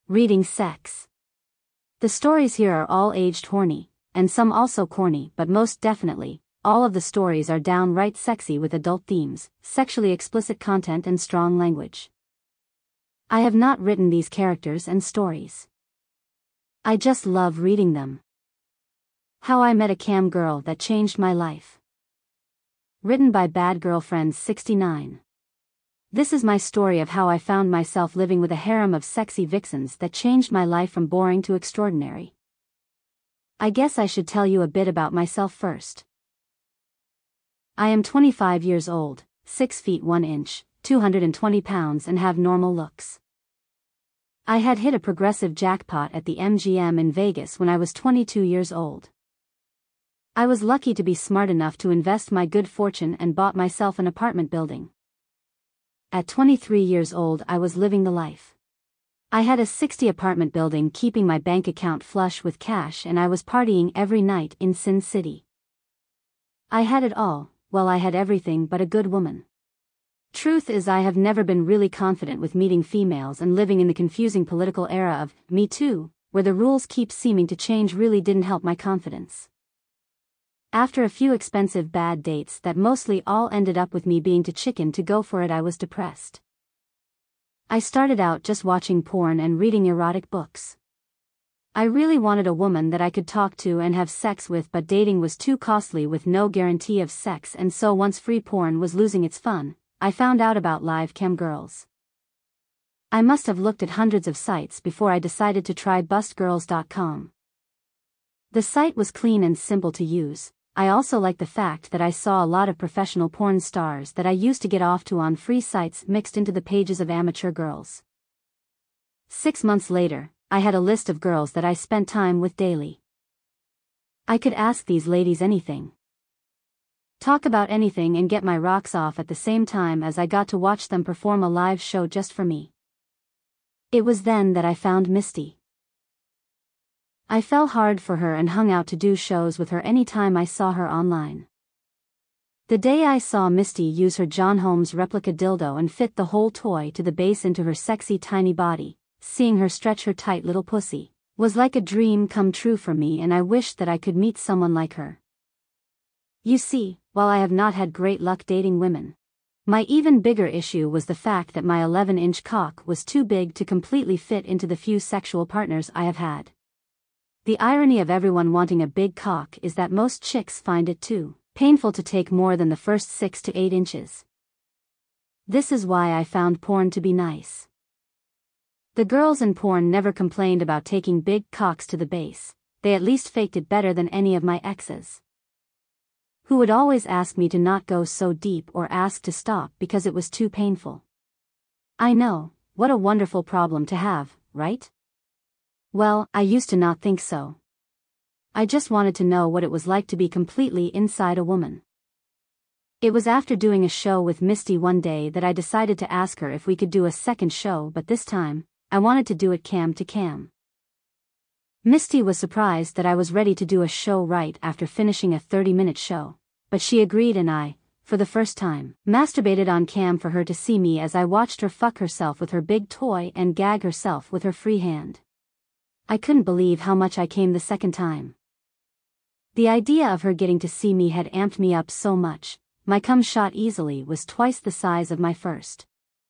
Reading sex. The stories here are all aged horny, and some also corny, but most definitely, all of the stories are downright sexy with adult themes, sexually explicit content and strong language. I have not written these characters and stories. I just love reading them. How I Met a Cam Girl That Changed My Life. Written by Bad Girlfriends 69. This is my story of how I found myself living with a harem of sexy vixens that changed my life from boring to extraordinary. I guess I should tell you a bit about myself first. I am 25 years old, 6 feet 1 inch, 220 pounds and have normal looks. I had hit a progressive jackpot at the MGM in Vegas when I was 22 years old. I was lucky to be smart enough to invest my good fortune and bought myself an apartment building. At 23 years old I was living the life. I had a 60 apartment building keeping my bank account flush with cash and I was partying every night in Sin City. I had it all, well I had everything but a good woman. Truth is I have never been really confident with meeting females, and living in the confusing political era of Me Too, where the rules keep seeming to change, really didn't help my confidence. After a few expensive bad dates that mostly all ended up with me being too chicken to go for it, I was depressed. I started out just watching porn and reading erotic books. I really wanted a woman that I could talk to and have sex with, but dating was too costly with no guarantee of sex, and so once free porn was losing its fun, I found out about live cam girls. I must have looked at hundreds of sites before I decided to try bustgirls.com. The site was clean and simple to use. I also liked the fact that I saw a lot of professional porn stars that I used to get off to on free sites mixed into the pages of amateur girls. 6 months later, I had a list of girls that I spent time with daily. I could ask these ladies anything. Talk about anything and get my rocks off at the same time as I got to watch them perform a live show just for me. It was then that I found Misty. I fell hard for her and hung out to do shows with her anytime I saw her online. The day I saw Misty use her John Holmes replica dildo and fit the whole toy to the base into her sexy tiny body, seeing her stretch her tight little pussy, was like a dream come true for me, and I wished that I could meet someone like her. You see, while I have not had great luck dating women, my even bigger issue was the fact that my 11-inch cock was too big to completely fit into the few sexual partners I have had. The irony of everyone wanting a big cock is that most chicks find it too painful to take more than the first 6 to 8 inches. This is why I found porn to be nice. The girls in porn never complained about taking big cocks to the base, they at least faked it better than any of my exes, who would always ask me to not go so deep or ask to stop because it was too painful. I know, what a wonderful problem to have, right? Well, I used to not think so. I just wanted to know what it was like to be completely inside a woman. It was after doing a show with Misty one day that I decided to ask her if we could do a second show, but this time, I wanted to do it cam to cam. Misty was surprised that I was ready to do a show right after finishing a 30-minute show, but she agreed, and I, for the first time, masturbated on cam for her to see me as I watched her fuck herself with her big toy and gag herself with her free hand. I couldn't believe how much I came the second time. The idea of her getting to see me had amped me up so much, my cum shot easily was twice the size of my first.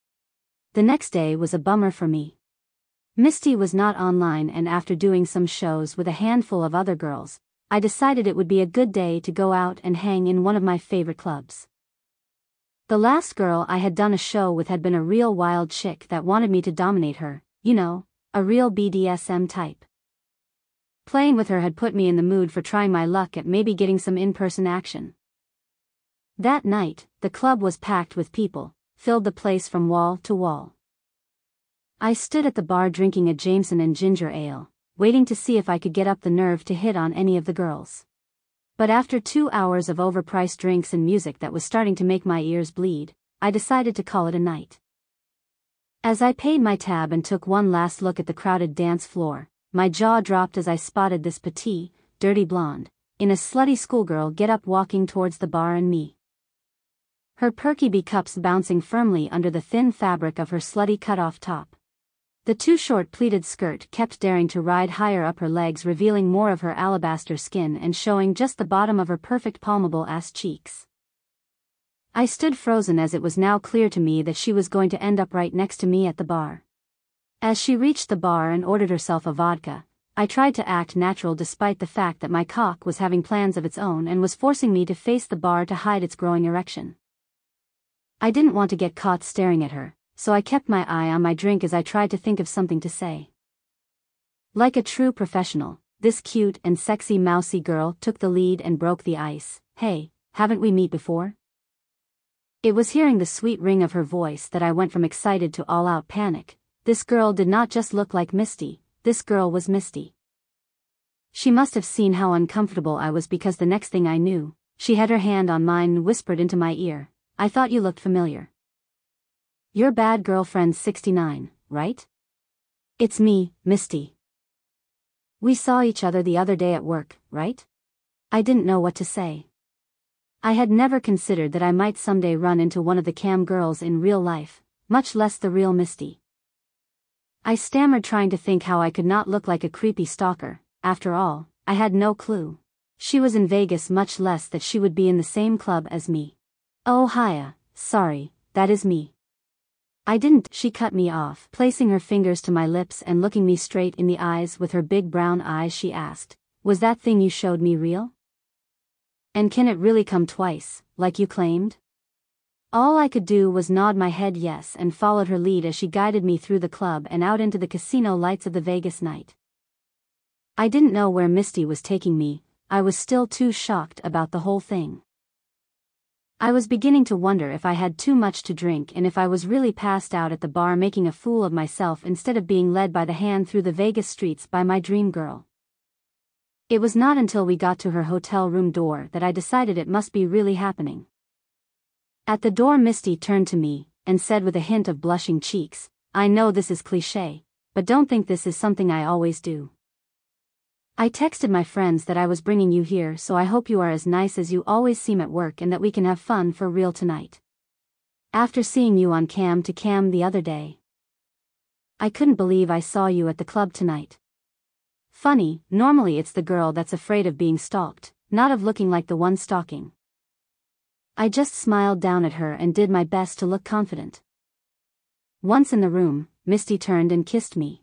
The next day was a bummer for me. Misty was not online, and after doing some shows with a handful of other girls, I decided it would be a good day to go out and hang in one of my favorite clubs. The last girl I had done a show with had been a real wild chick that wanted me to dominate her, you know, a real BDSM type. Playing with her had put me in the mood for trying my luck at maybe getting some in-person action. That night, the club was packed with people, filled the place from wall to wall. I stood at the bar drinking a Jameson and ginger ale, waiting to see if I could get up the nerve to hit on any of the girls. But after 2 hours of overpriced drinks and music that was starting to make my ears bleed, I decided to call it a night. As I paid my tab and took one last look at the crowded dance floor, my jaw dropped as I spotted this petite, dirty blonde, in a slutty schoolgirl get-up walking towards the bar and me. Her perky B-cups bouncing firmly under the thin fabric of her slutty cut-off top. The too short pleated skirt kept daring to ride higher up her legs, revealing more of her alabaster skin and showing just the bottom of her perfect palmable ass cheeks. I stood frozen as it was now clear to me that she was going to end up right next to me at the bar. As she reached the bar and ordered herself a vodka, I tried to act natural despite the fact that my cock was having plans of its own and was forcing me to face the bar to hide its growing erection. I didn't want to get caught staring at her, so I kept my eye on my drink as I tried to think of something to say. Like a true professional, this cute and sexy mousy girl took the lead and broke the ice. "Hey, haven't we met before?" It was hearing the sweet ring of her voice that I went from excited to all-out panic. This girl did not just look like Misty, this girl was Misty. She must have seen how uncomfortable I was because the next thing I knew, she had her hand on mine and whispered into my ear, "I thought you looked familiar. You're bad girlfriend 69, right? It's me, Misty. We saw each other the other day at work, right?" I didn't know what to say. I had never considered that I might someday run into one of the cam girls in real life, much less the real Misty. I stammered, trying to think how I could not look like a creepy stalker. After all, I had no clue. She was in Vegas, much less that she would be in the same club as me. "Oh hiya, sorry, that is me." "I didn't," she cut me off, placing her fingers to my lips and looking me straight in the eyes with her big brown eyes. She asked, "Was that thing you showed me real? And can it really come twice, like you claimed?" All I could do was nod my head yes and followed her lead as she guided me through the club and out into the casino lights of the Vegas night. I didn't know where Misty was taking me. I was still too shocked about the whole thing. I was beginning to wonder if I had too much to drink and if I was really passed out at the bar making a fool of myself instead of being led by the hand through the Vegas streets by my dream girl. It was not until we got to her hotel room door that I decided it must be really happening. At the door, Misty turned to me and said with a hint of blushing cheeks, "I know this is cliché, but don't think this is something I always do. I texted my friends that I was bringing you here, so I hope you are as nice as you always seem at work and that we can have fun for real tonight. After seeing you on Cam to Cam the other day, I couldn't believe I saw you at the club tonight. Funny, normally it's the girl that's afraid of being stalked, not of looking like the one stalking." I just smiled down at her and did my best to look confident. Once in the room, Misty turned and kissed me.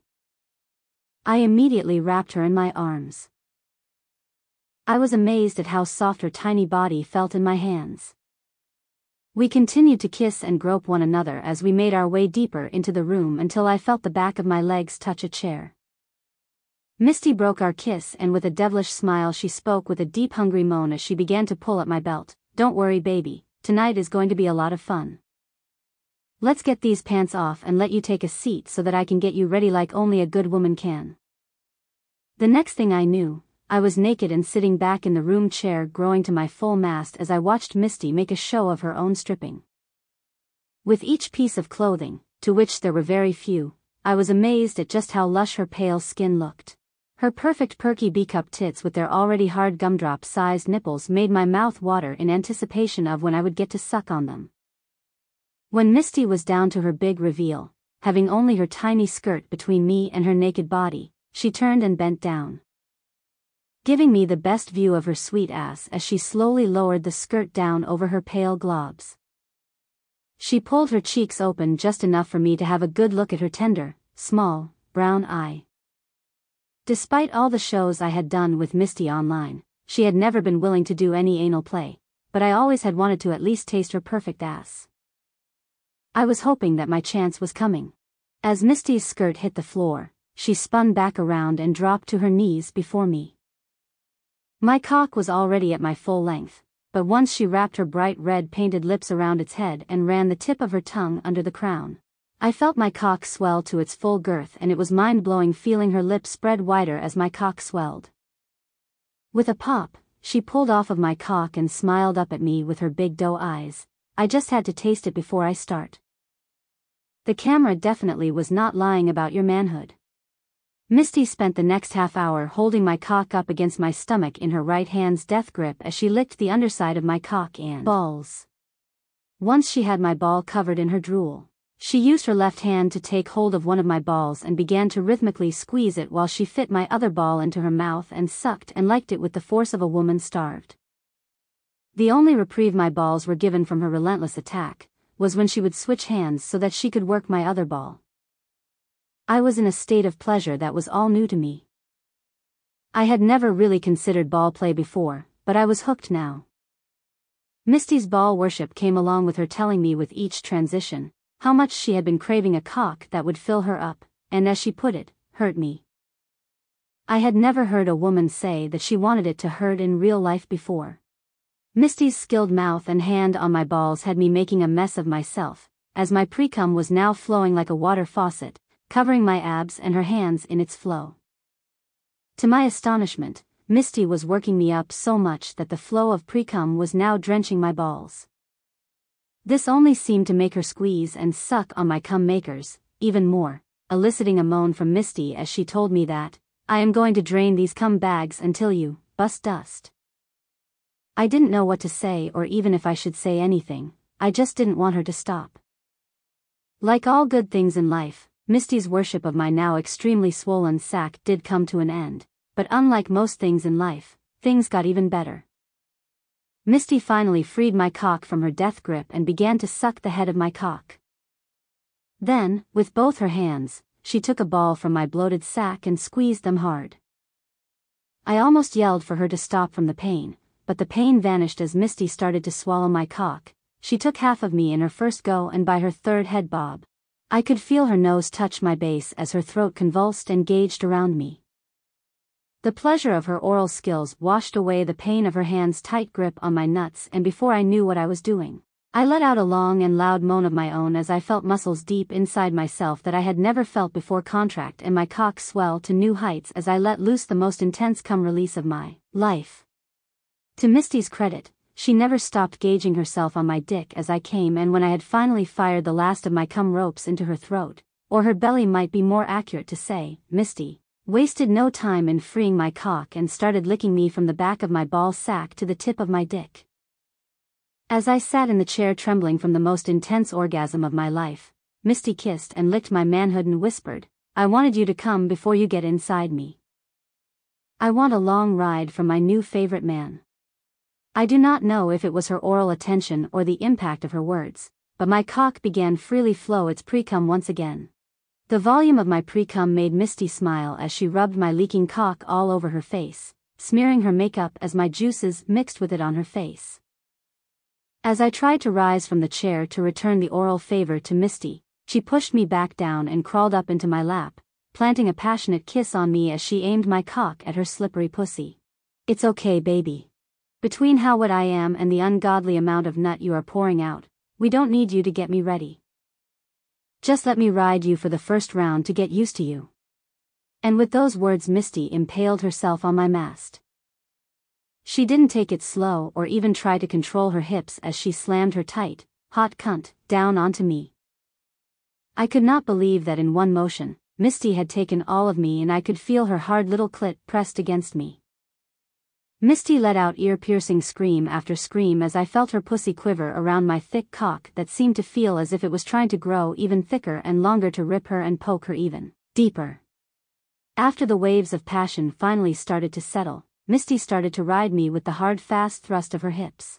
I immediately wrapped her in my arms. I was amazed at how soft her tiny body felt in my hands. We continued to kiss and grope one another as we made our way deeper into the room until I felt the back of my legs touch a chair. Misty broke our kiss and with a devilish smile she spoke with a deep hungry moan as she began to pull at my belt. "Don't worry baby, tonight is going to be a lot of fun. Let's get these pants off and let you take a seat so that I can get you ready like only a good woman can." The next thing I knew, I was naked and sitting back in the room chair growing to my full mast as I watched Misty make a show of her own stripping. With each piece of clothing, to which there were very few, I was amazed at just how lush her pale skin looked. Her perfect perky B-cup tits with their already hard gumdrop-sized nipples made my mouth water in anticipation of when I would get to suck on them. When Misty was down to her big reveal, having only her tiny skirt between me and her naked body, she turned and bent down, giving me the best view of her sweet ass as she slowly lowered the skirt down over her pale globs. She pulled her cheeks open just enough for me to have a good look at her tender, small, brown eye. Despite all the shows I had done with Misty online, she had never been willing to do any anal play, but I always had wanted to at least taste her perfect ass. I was hoping that my chance was coming. As Misty's skirt hit the floor, she spun back around and dropped to her knees before me. My cock was already at my full length, but once she wrapped her bright red painted lips around its head and ran the tip of her tongue under the crown, I felt my cock swell to its full girth and it was mind-blowing feeling her lips spread wider as my cock swelled. With a pop, she pulled off of my cock and smiled up at me with her big doe eyes. "I just had to taste it before I start. The camera definitely was not lying about your manhood." Misty spent the next half hour holding my cock up against my stomach in her right hand's death grip as she licked the underside of my cock and balls. Once she had my ball covered in her drool, She used her left hand to take hold of one of my balls and began to rhythmically squeeze it while she fit my other ball into her mouth and sucked and liked it with the force of a woman starved. The only reprieve my balls were given from her relentless attack was when she would switch hands so that she could work my other ball. I was in a state of pleasure that was all new to me. I had never really considered ball play before, but I was hooked now. Misty's ball worship came along with her telling me with each transition how much she had been craving a cock that would fill her up, and as she put it, hurt me. I had never heard a woman say that she wanted it to hurt in real life before. Misty's skilled mouth and hand on my balls had me making a mess of myself, as my pre-cum was now flowing like a water faucet, covering my abs and her hands in its flow. To my astonishment, Misty was working me up so much that the flow of pre-cum was now drenching my balls. This only seemed to make her squeeze and suck on my cum makers, even more, eliciting a moan from Misty as she told me that, "I am going to drain these cum bags until you bust dust." I didn't know what to say or even if I should say anything, I just didn't want her to stop. Like all good things in life, Misty's worship of my now extremely swollen sack did come to an end, but unlike most things in life, things got even better. Misty finally freed my cock from her death grip and began to suck the head of my cock. Then, with both her hands, she took a ball from my bloated sack and squeezed them hard. I almost yelled for her to stop from the pain, but the pain vanished as Misty started to swallow my cock. She took half of me in her first go, and by her third head bob, I could feel her nose touch my base as her throat convulsed and gauged around me. The pleasure of her oral skills washed away the pain of her hand's tight grip on my nuts, and before I knew what I was doing, I let out a long and loud moan of my own as I felt muscles deep inside myself that I had never felt before contract and my cock swell to new heights as I let loose the most intense cum release of my life. To Misty's credit, she never stopped gauging herself on my dick as I came, and when I had finally fired the last of my cum ropes into her throat, or her belly might be more accurate to say, Misty wasted no time in freeing my cock and started licking me from the back of my ball sack to the tip of my dick. As I sat in the chair trembling from the most intense orgasm of my life, Misty kissed and licked my manhood and whispered, "I wanted you to come before you get inside me. I want a long ride from my new favorite man." I do not know if it was her oral attention or the impact of her words, but my cock began freely flow its pre-cum once again. The volume of my pre-cum made Misty smile as she rubbed my leaking cock all over her face, smearing her makeup as my juices mixed with it on her face. As I tried to rise from the chair to return the oral favor to Misty, she pushed me back down and crawled up into my lap, planting a passionate kiss on me as she aimed my cock at her slippery pussy. "It's okay, baby. Between how wet I am and the ungodly amount of nut you are pouring out, we don't need you to get me ready. Just let me ride you for the first round to get used to you." And with those words Misty impaled herself on my mast. She didn't take it slow or even try to control her hips as she slammed her tight, hot cunt down onto me. I could not believe that in one motion, Misty had taken all of me, and I could feel her hard little clit pressed against me. Misty let out ear-piercing scream after scream as I felt her pussy quiver around my thick cock that seemed to feel as if it was trying to grow even thicker and longer to rip her and poke her even deeper. After the waves of passion finally started to settle, Misty started to ride me with the hard fast thrust of her hips.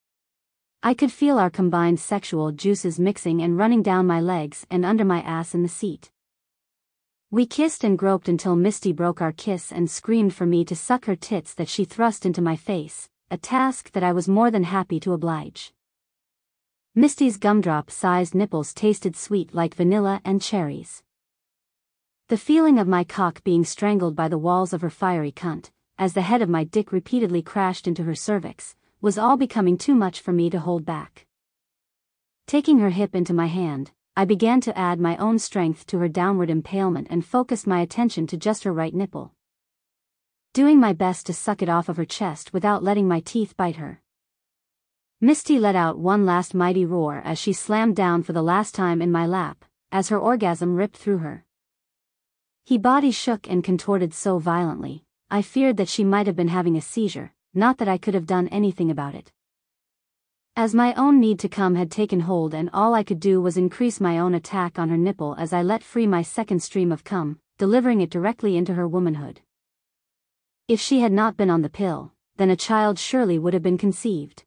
I could feel our combined sexual juices mixing and running down my legs and under my ass in the seat. We kissed and groped until Misty broke our kiss and screamed for me to suck her tits that she thrust into my face, a task that I was more than happy to oblige. Misty's gumdrop-sized nipples tasted sweet like vanilla and cherries. The feeling of my cock being strangled by the walls of her fiery cunt, as the head of my dick repeatedly crashed into her cervix, was all becoming too much for me to hold back. Taking her hip into my hand, I began to add my own strength to her downward impalement and focused my attention to just her right nipple, doing my best to suck it off of her chest without letting my teeth bite her. Misty let out one last mighty roar as she slammed down for the last time in my lap, as her orgasm ripped through her. Her body shook and contorted so violently, I feared that she might have been having a seizure, not that I could have done anything about it. As my own need to come had taken hold and all I could do was increase my own attack on her nipple as I let free my second stream of cum, delivering it directly into her womanhood. If she had not been on the pill, then a child surely would have been conceived.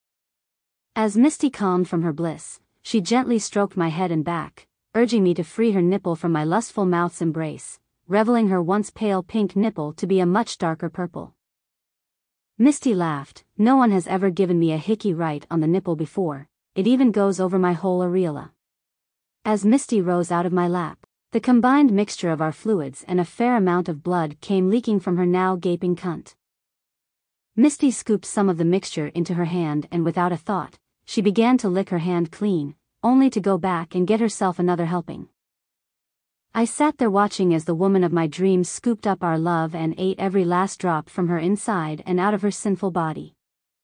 As Misty calmed from her bliss, she gently stroked my head and back, urging me to free her nipple from my lustful mouth's embrace, reveling her once pale pink nipple to be a much darker purple. Misty laughed. No one has ever given me a hickey right on the nipple before, it even goes over my whole areola. As Misty rose out of my lap, the combined mixture of our fluids and a fair amount of blood came leaking from her now gaping cunt. Misty scooped some of the mixture into her hand and without a thought, she began to lick her hand clean, only to go back and get herself another helping. I sat there watching as the woman of my dreams scooped up our love and ate every last drop from her inside and out of her sinful body.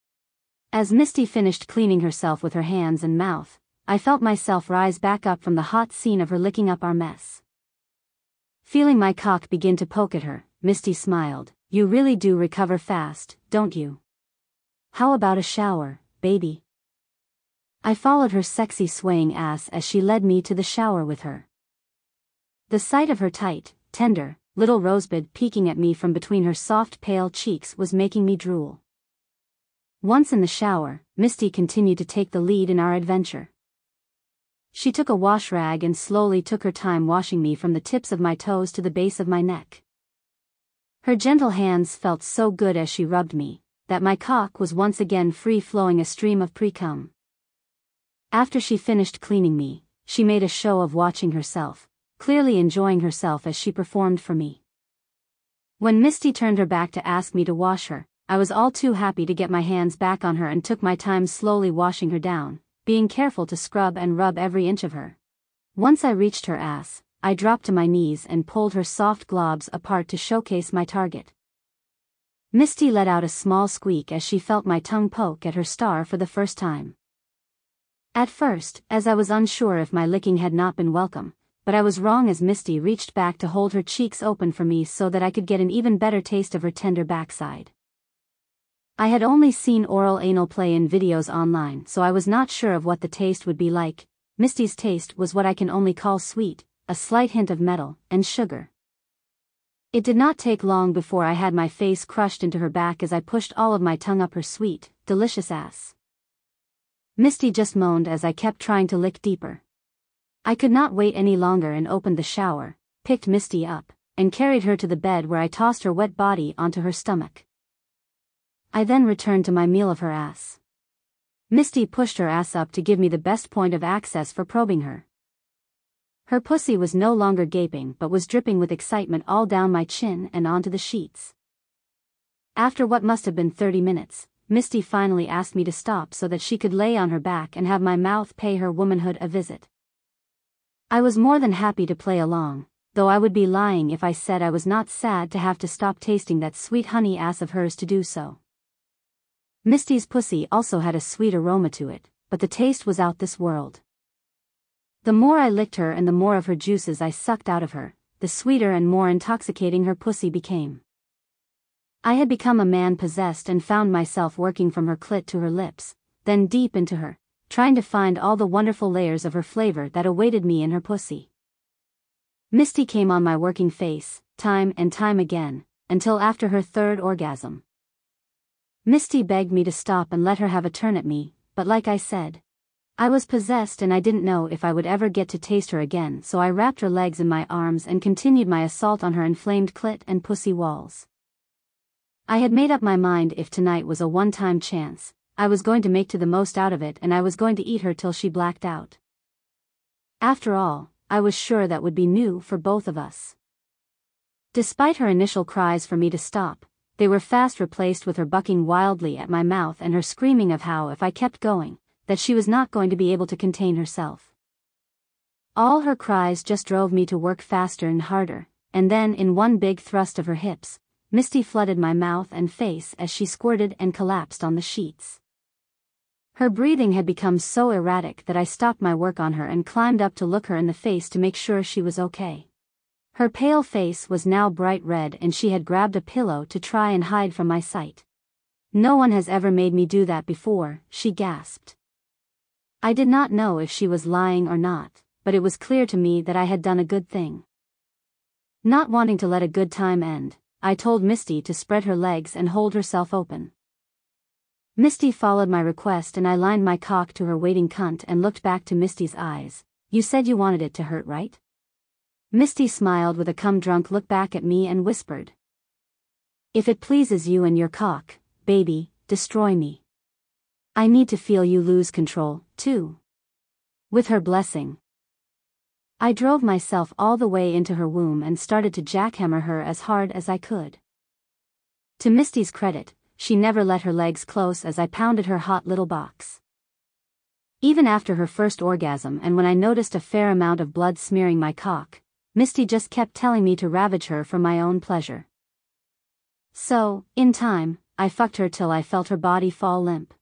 As Misty finished cleaning herself with her hands and mouth, I felt myself rise back up from the hot scene of her licking up our mess. Feeling my cock begin to poke at her, Misty smiled. You really do recover fast, don't you? How about a shower, baby? I followed her sexy swaying ass as she led me to the shower with her. The sight of her tight, tender, little rosebud peeking at me from between her soft pale cheeks was making me drool. Once in the shower, Misty continued to take the lead in our adventure. She took a wash rag and slowly took her time washing me from the tips of my toes to the base of my neck. Her gentle hands felt so good as she rubbed me, that my cock was once again free-flowing a stream of pre-cum. After she finished cleaning me, she made a show of watching herself, clearly enjoying herself as she performed for me. When Misty turned her back to ask me to wash her, I was all too happy to get my hands back on her and took my time slowly washing her down, being careful to scrub and rub every inch of her. Once I reached her ass, I dropped to my knees and pulled her soft globs apart to showcase my target. Misty let out a small squeak as she felt my tongue poke at her star for the first time. At first, as I was unsure if my licking had not been welcome, but I was wrong as Misty reached back to hold her cheeks open for me so that I could get an even better taste of her tender backside. I had only seen oral anal play in videos online, so I was not sure of what the taste would be like. Misty's taste was what I can only call sweet, a slight hint of metal and sugar. It did not take long before I had my face crushed into her back as I pushed all of my tongue up her sweet, delicious ass. Misty just moaned as I kept trying to lick deeper. I could not wait any longer and opened the shower, picked Misty up, and carried her to the bed where I tossed her wet body onto her stomach. I then returned to my meal of her ass. Misty pushed her ass up to give me the best point of access for probing her. Her pussy was no longer gaping but was dripping with excitement all down my chin and onto the sheets. After what must have been 30 minutes, Misty finally asked me to stop so that she could lay on her back and have my mouth pay her womanhood a visit. I was more than happy to play along, though I would be lying if I said I was not sad to have to stop tasting that sweet honey ass of hers to do so. Misty's pussy also had a sweet aroma to it, but the taste was out this world. The more I licked her and the more of her juices I sucked out of her, the sweeter and more intoxicating her pussy became. I had become a man possessed and found myself working from her clit to her lips, then deep into her, trying to find all the wonderful layers of her flavor that awaited me in her pussy. Misty came on my working face, time and time again, until after her third orgasm. Misty begged me to stop and let her have a turn at me, but like I said, I was possessed and I didn't know if I would ever get to taste her again, so I wrapped her legs in my arms and continued my assault on her inflamed clit and pussy walls. I had made up my mind if tonight was a one-time chance, I was going to make the most out of it and I was going to eat her till she blacked out. After all, I was sure that would be new for both of us. Despite her initial cries for me to stop, they were fast replaced with her bucking wildly at my mouth and her screaming of how if I kept going, that she was not going to be able to contain herself. All her cries just drove me to work faster and harder, and then in one big thrust of her hips, Misty flooded my mouth and face as she squirted and collapsed on the sheets. Her breathing had become so erratic that I stopped my work on her and climbed up to look her in the face to make sure she was okay. Her pale face was now bright red and she had grabbed a pillow to try and hide from my sight. "No one has ever made me do that before," she gasped. I did not know if she was lying or not, but it was clear to me that I had done a good thing. Not wanting to let a good time end, I told Misty to spread her legs and hold herself open. Misty followed my request and I lined my cock to her waiting cunt and looked back to Misty's eyes. You said you wanted it to hurt, right? Misty smiled with a cum-drunk look back at me and whispered. If it pleases you and your cock, baby, destroy me. I need to feel you lose control, too. With her blessing, I drove myself all the way into her womb and started to jackhammer her as hard as I could. To Misty's credit, she never let her legs close as I pounded her hot little box. Even after her first orgasm and when I noticed a fair amount of blood smearing my cock, Misty just kept telling me to ravage her for my own pleasure. So, in time, I fucked her till I felt her body fall limp.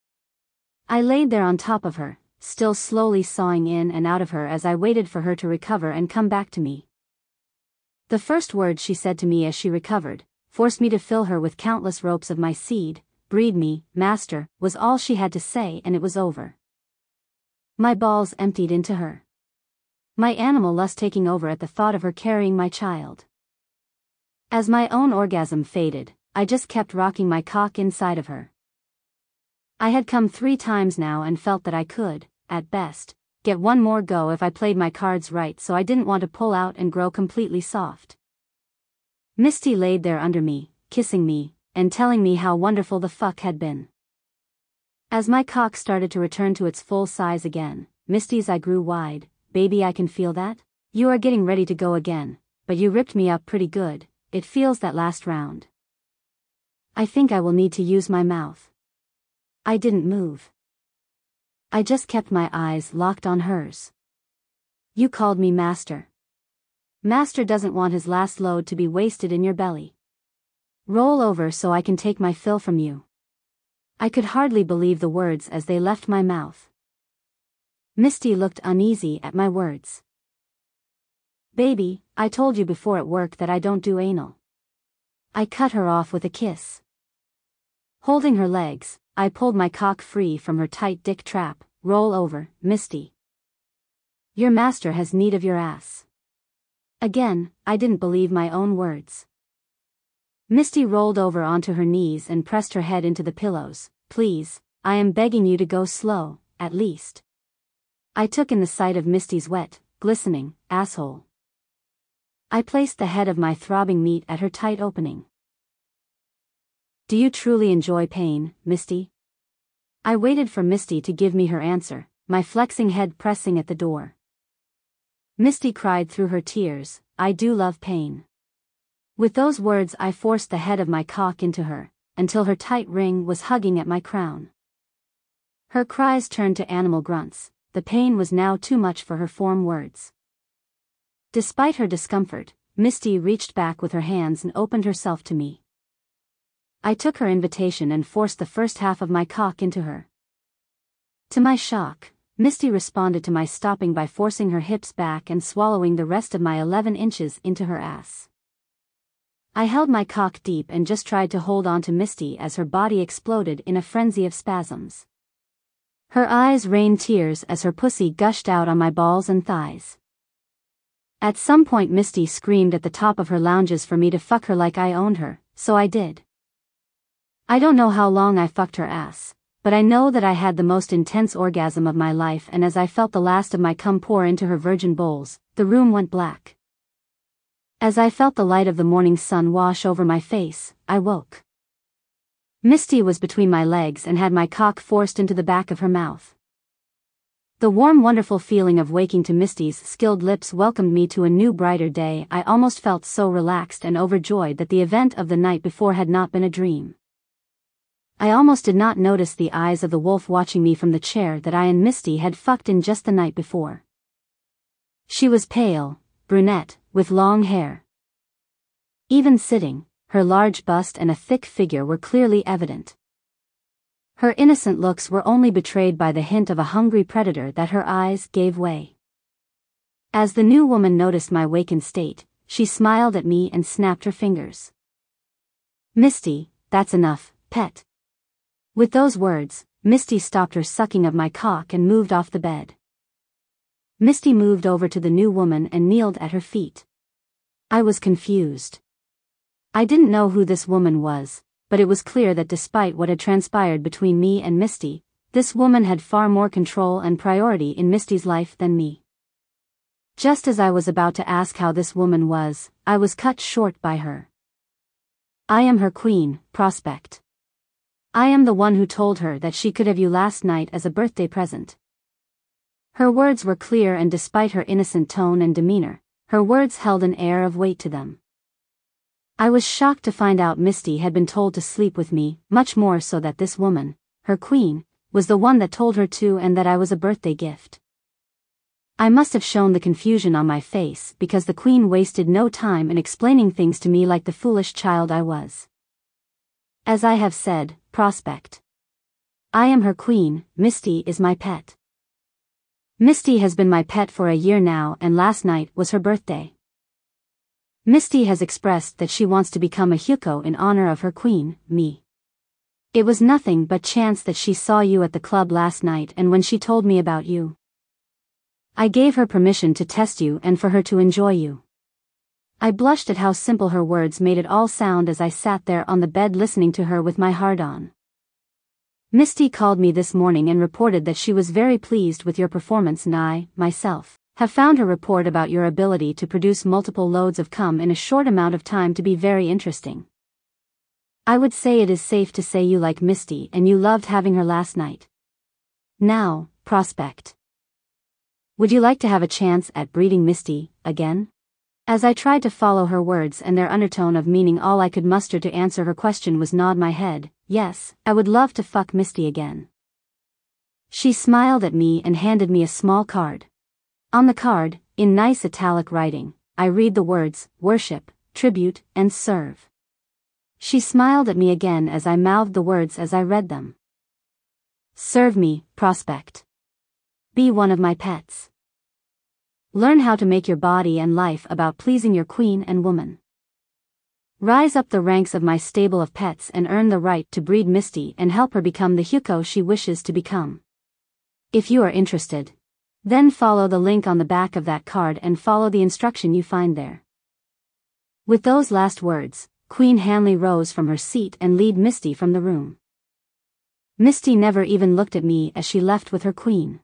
I laid there on top of her, still slowly sawing in and out of her as I waited for her to recover and come back to me. The first words she said to me as she recovered, forced me to fill her with countless ropes of my seed, breed me, master, was all she had to say and it was over. My balls emptied into her. My animal lust taking over at the thought of her carrying my child. As my own orgasm faded, I just kept rocking my cock inside of her. I had come 3 times now and felt that I could, at best, get one more go if I played my cards right, so I didn't want to pull out and grow completely soft. Misty laid there under me, kissing me, and telling me how wonderful the fuck had been. As my cock started to return to its full size again, Misty's eye grew wide. Baby, I can feel that. You are getting ready to go again, but you ripped me up pretty good. It feels that last round. I think I will need to use my mouth. I didn't move. I just kept my eyes locked on hers. You called me master. Master doesn't want his last load to be wasted in your belly. Roll over so I can take my fill from you. I could hardly believe the words as they left my mouth. Misty looked uneasy at my words. Baby, I told you before at work that I don't do anal. I cut her off with a kiss. Holding her legs, I pulled my cock free from her tight dick trap. Roll over, Misty. Your master has need of your ass. Again, I didn't believe my own words. Misty rolled over onto her knees and pressed her head into the pillows. Please, I am begging you to go slow, at least. I took in the sight of Misty's wet, glistening, asshole. I placed the head of my throbbing meat at her tight opening. Do you truly enjoy pain, Misty? I waited for Misty to give me her answer, my flexing head pressing at the door. Misty cried through her tears, I do love pain. With those words I forced the head of my cock into her, until her tight ring was hugging at my crown. Her cries turned to animal grunts. The pain was now too much for her form words. Despite her discomfort, Misty reached back with her hands and opened herself to me. I took her invitation and forced the first half of my cock into her. To my shock, Misty responded to my stopping by forcing her hips back and swallowing the rest of my 11 inches into her ass. I held my cock deep and just tried to hold on to Misty as her body exploded in a frenzy of spasms. Her eyes rained tears as her pussy gushed out on my balls and thighs. At some point Misty screamed at the top of her lunges for me to fuck her like I owned her, so I did. I don't know how long I fucked her ass, but I know that I had the most intense orgasm of my life, and as I felt the last of my cum pour into her virgin bowls, the room went black. As I felt the light of the morning sun wash over my face, I woke. Misty was between my legs and had my cock forced into the back of her mouth. The warm, wonderful feeling of waking to Misty's skilled lips welcomed me to a new, brighter day. I almost felt so relaxed and overjoyed that the event of the night before had not been a dream. I almost did not notice the eyes of the wolf watching me from the chair that I and Misty had fucked in just the night before. She was pale, brunette, with long hair. Even sitting, her large bust and a thick figure were clearly evident. Her innocent looks were only betrayed by the hint of a hungry predator that her eyes gave way. As the new woman noticed my wakened state, she smiled at me and snapped her fingers. Misty, that's enough, pet. With those words, Misty stopped her sucking of my cock and moved off the bed. Misty moved over to the new woman and kneeled at her feet. I was confused. I didn't know who this woman was, but it was clear that despite what had transpired between me and Misty, this woman had far more control and priority in Misty's life than me. Just as I was about to ask how this woman was, I was cut short by her. I am her queen, Prospect. I am the one who told her that she could have you last night as a birthday present. Her words were clear, and despite her innocent tone and demeanor, her words held an air of weight to them. I was shocked to find out Misty had been told to sleep with me, much more so that this woman, her queen, was the one that told her to, and that I was a birthday gift. I must have shown the confusion on my face because the queen wasted no time in explaining things to me like the foolish child I was. As I have said, Prospect. I am her queen, Misty is my pet. Misty has been my pet for a year now, and last night was her birthday. Misty has expressed that she wants to become a Hyuko in honor of her queen, me. It was nothing but chance that she saw you at the club last night, and when she told me about you, I gave her permission to test you and for her to enjoy you. I blushed at how simple her words made it all sound as I sat there on the bed listening to her with my heart on. Misty called me this morning and reported that she was very pleased with your performance, and I, myself, have found her report about your ability to produce multiple loads of cum in a short amount of time to be very interesting. I would say it is safe to say you like Misty and you loved having her last night. Now, Prospect. Would you like to have a chance at breeding Misty again? As I tried to follow her words and their undertone of meaning, all I could muster to answer her question was nod my head. Yes, I would love to fuck Misty again. She smiled at me and handed me a small card. On the card, in nice italic writing, I read the words, worship, tribute, and serve. She smiled at me again as I mouthed the words as I read them. Serve me, Prospect. Be one of my pets. Learn how to make your body and life about pleasing your queen and woman. Rise up the ranks of my stable of pets and earn the right to breed Misty and help her become the Hyuko she wishes to become. If you are interested, then follow the link on the back of that card and follow the instruction you find there. With those last words, Queen Hanley rose from her seat and led Misty from the room. Misty never even looked at me as she left with her queen.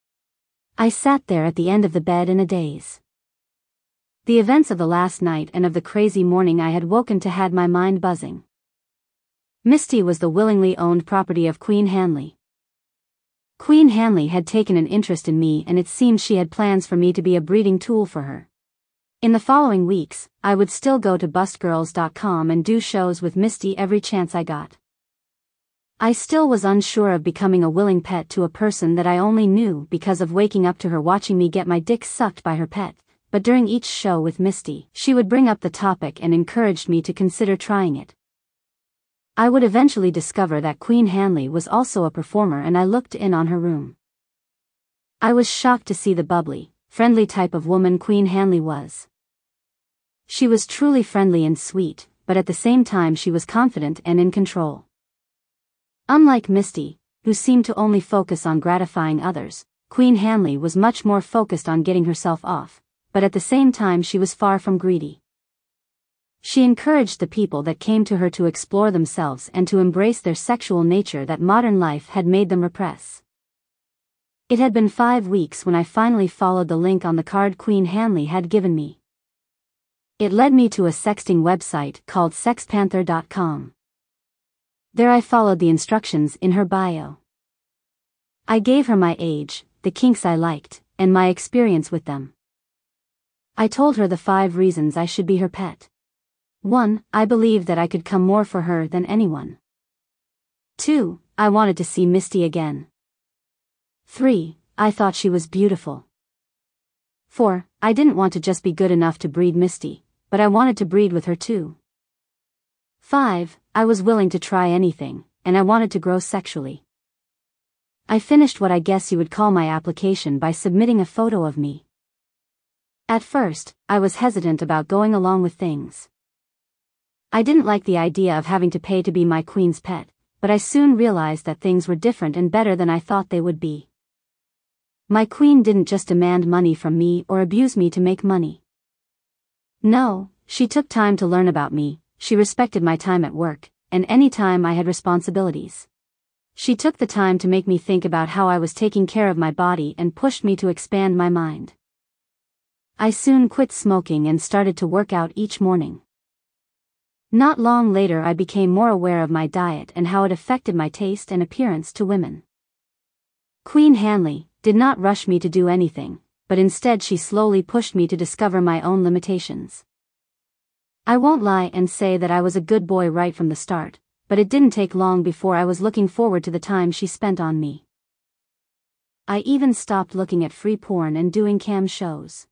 I sat there at the end of the bed in a daze. The events of the last night and of the crazy morning I had woken to had my mind buzzing. Misty was the willingly owned property of Queen Hanley. Queen Hanley had taken an interest in me, and it seemed she had plans for me to be a breeding tool for her. In the following weeks, I would still go to bustgirls.com and do shows with Misty every chance I got. I still was unsure of becoming a willing pet to a person that I only knew because of waking up to her watching me get my dick sucked by her pet, but during each show with Misty, she would bring up the topic and encouraged me to consider trying it. I would eventually discover that Queen Hanley was also a performer, and I looked in on her room. I was shocked to see the bubbly, friendly type of woman Queen Hanley was. She was truly friendly and sweet, but at the same time she was confident and in control. Unlike Misty, who seemed to only focus on gratifying others, Queen Hanley was much more focused on getting herself off, but at the same time she was far from greedy. She encouraged the people that came to her to explore themselves and to embrace their sexual nature that modern life had made them repress. It had been 5 weeks when I finally followed the link on the card Queen Hanley had given me. It led me to a sexting website called sexpanther.com. There I followed the instructions in her bio. I gave her my age, the kinks I liked, and my experience with them. I told her the 5 reasons I should be her pet. 1. I believed that I could come more for her than anyone. 2. I wanted to see Misty again. 3. I thought she was beautiful. 4. I didn't want to just be good enough to breed Misty, but I wanted to breed with her too. 5. I was willing to try anything, and I wanted to grow sexually. I finished what I guess you would call my application by submitting a photo of me. At first, I was hesitant about going along with things. I didn't like the idea of having to pay to be my queen's pet, but I soon realized that things were different and better than I thought they would be. My queen didn't just demand money from me or abuse me to make money. No, she took time to learn about me, she respected my time at work, and any time I had responsibilities. She took the time to make me think about how I was taking care of my body and pushed me to expand my mind. I soon quit smoking and started to work out each morning. Not long later I became more aware of my diet and how it affected my taste and appearance to women. Queen Hanley did not rush me to do anything, but instead she slowly pushed me to discover my own limitations. I won't lie and say that I was a good boy right from the start, but it didn't take long before I was looking forward to the time she spent on me. I even stopped looking at free porn and doing cam shows.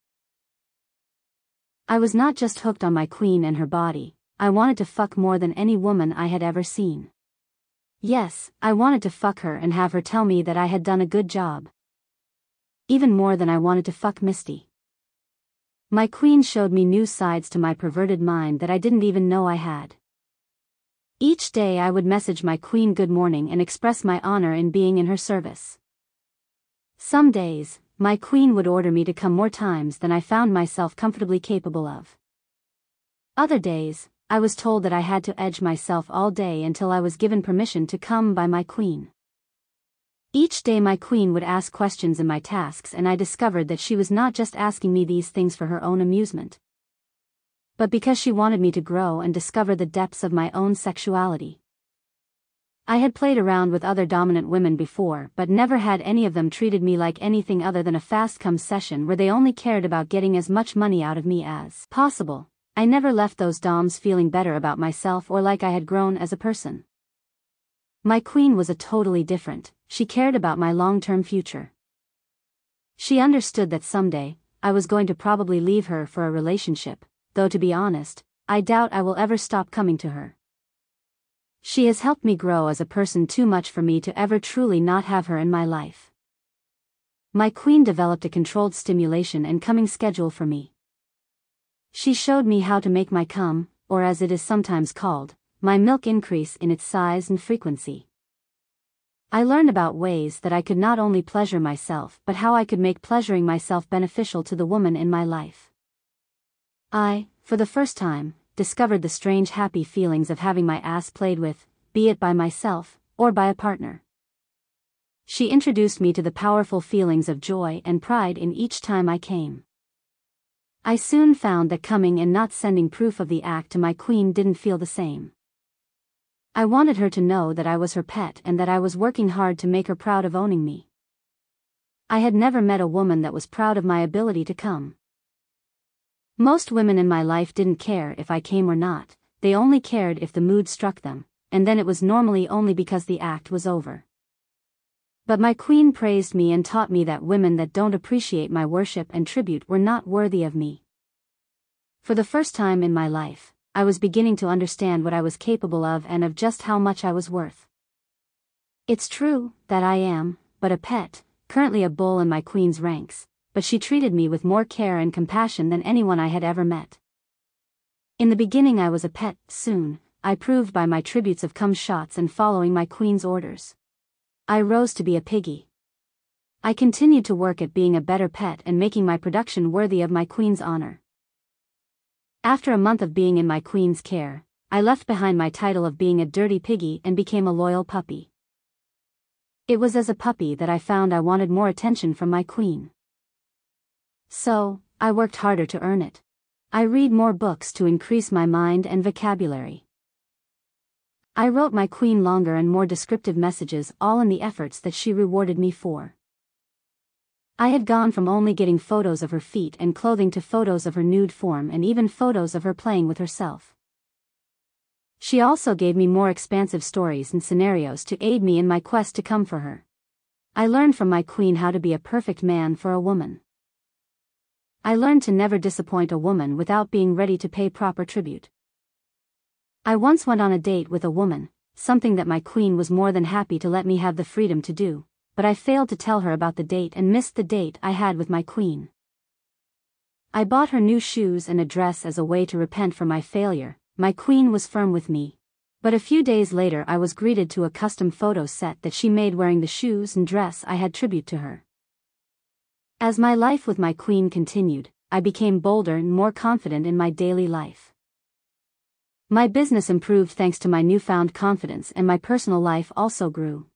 I was not just hooked on my queen and her body, I wanted to fuck more than any woman I had ever seen. Yes, I wanted to fuck her and have her tell me that I had done a good job. Even more than I wanted to fuck Misty. My queen showed me new sides to my perverted mind that I didn't even know I had. Each day I would message my queen good morning and express my honor in being in her service. Some days, my queen would order me to come more times than I found myself comfortably capable of. Other days, I was told that I had to edge myself all day until I was given permission to come by my queen. Each day my queen would ask questions in my tasks and I discovered that she was not just asking me these things for her own amusement, but because she wanted me to grow and discover the depths of my own sexuality. I had played around with other dominant women before but never had any of them treated me like anything other than a fast come session where they only cared about getting as much money out of me as possible. I never left those doms feeling better about myself or like I had grown as a person. My queen was a totally different, she cared about my long-term future. She understood that someday, I was going to probably leave her for a relationship, though to be honest, I doubt I will ever stop coming to her. She has helped me grow as a person too much for me to ever truly not have her in my life. My queen developed a controlled stimulation and coming schedule for me. She showed me how to make my cum, or as it is sometimes called, my milk increase in its size and frequency. I learned about ways that I could not only pleasure myself but how I could make pleasuring myself beneficial to the woman in my life. I, for the first time, discovered the strange happy feelings of having my ass played with, be it by myself, or by a partner. She introduced me to the powerful feelings of joy and pride in each time I came. I soon found that coming and not sending proof of the act to my queen didn't feel the same. I wanted her to know that I was her pet and that I was working hard to make her proud of owning me. I had never met a woman that was proud of my ability to come. Most women in my life didn't care if I came or not, they only cared if the mood struck them, and then it was normally only because the act was over. But my queen praised me and taught me that women that don't appreciate my worship and tribute were not worthy of me. For the first time in my life, I was beginning to understand what I was capable of and of just how much I was worth. It's true that I am but a pet, currently a bull in my queen's ranks, but she treated me with more care and compassion than anyone I had ever met. In the beginning I was a pet, soon, I proved by my tributes of cum shots and following my queen's orders. I rose to be a piggy. I continued to work at being a better pet and making my production worthy of my queen's honor. After a month of being in my queen's care, I left behind my title of being a dirty piggy and became a loyal puppy. It was as a puppy that I found I wanted more attention from my queen. So, I worked harder to earn it. I read more books to increase my mind and vocabulary. I wrote my queen longer and more descriptive messages, all in the efforts that she rewarded me for. I had gone from only getting photos of her feet and clothing to photos of her nude form and even photos of her playing with herself. She also gave me more expansive stories and scenarios to aid me in my quest to come for her. I learned from my queen how to be a perfect man for a woman. I learned to never disappoint a woman without being ready to pay proper tribute. I once went on a date with a woman, something that my queen was more than happy to let me have the freedom to do, but I failed to tell her about the date and missed the date I had with my queen. I bought her new shoes and a dress as a way to repent for my failure. My queen was firm with me, But a few days later I was greeted to a custom photo set that she made wearing the shoes and dress I had tribute to her. As my life with my queen continued, I became bolder and more confident in my daily life. My business improved thanks to my newfound confidence, and my personal life also grew.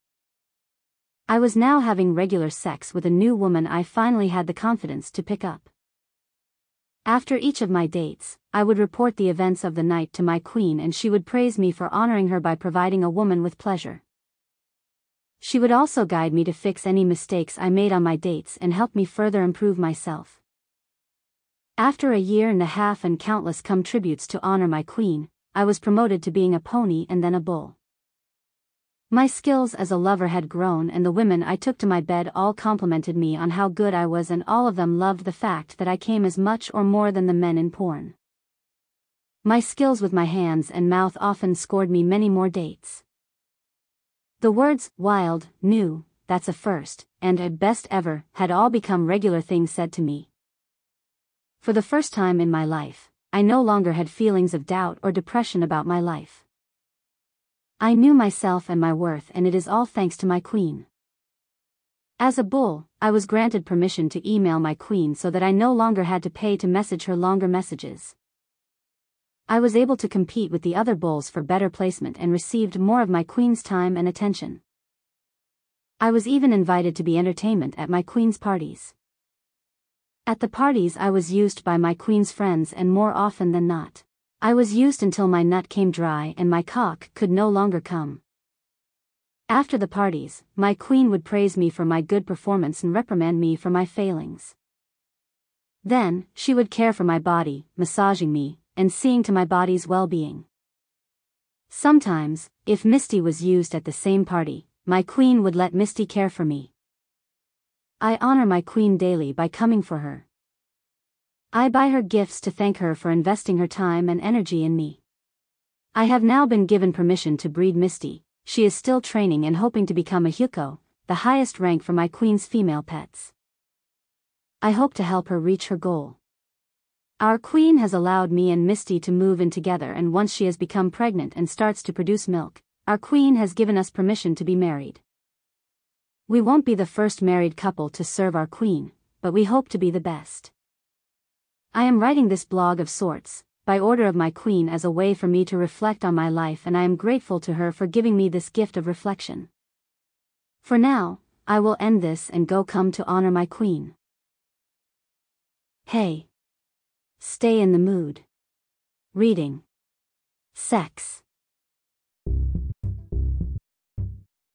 I was now having regular sex with a new woman I finally had the confidence to pick up. After each of my dates, I would report the events of the night to my queen, and she would praise me for honoring her by providing a woman with pleasure. She would also guide me to fix any mistakes I made on my dates and help me further improve myself. After a year and a half and countless tributes to honor my queen, I was promoted to being a pony and then a bull. My skills as a lover had grown, and the women I took to my bed all complimented me on how good I was, and all of them loved the fact that I came as much or more than the men in porn. My skills with my hands and mouth often scored me many more dates. The words, wild, new, that's a first, and a best ever, had all become regular things said to me. For the first time in my life, I no longer had feelings of doubt or depression about my life. I knew myself and my worth, and it is all thanks to my queen. As a bull, I was granted permission to email my queen so that I no longer had to pay to message her longer messages. I was able to compete with the other bulls for better placement and received more of my queen's time and attention. I was even invited to be entertainment at my queen's parties. At the parties I was used by my queen's friends, and more often than not, I was used until my nut came dry and my cock could no longer come. After the parties, my queen would praise me for my good performance and reprimand me for my failings. Then, she would care for my body, massaging me, and seeing to my body's well-being. Sometimes, if Misty was used at the same party, my queen would let Misty care for me. I honor my queen daily by coming for her. I buy her gifts to thank her for investing her time and energy in me. I have now been given permission to breed Misty. She is still training and hoping to become a Hyuko, the highest rank for my queen's female pets. I hope to help her reach her goal. Our queen has allowed me and Misty to move in together, and once she has become pregnant and starts to produce milk, our queen has given us permission to be married. We won't be the first married couple to serve our queen, but we hope to be the best. I am writing this blog of sorts, by order of my queen, as a way for me to reflect on my life, and I am grateful to her for giving me this gift of reflection. For now, I will end this and go come to honor my queen. Hey. Stay in the mood. Reading. Sex.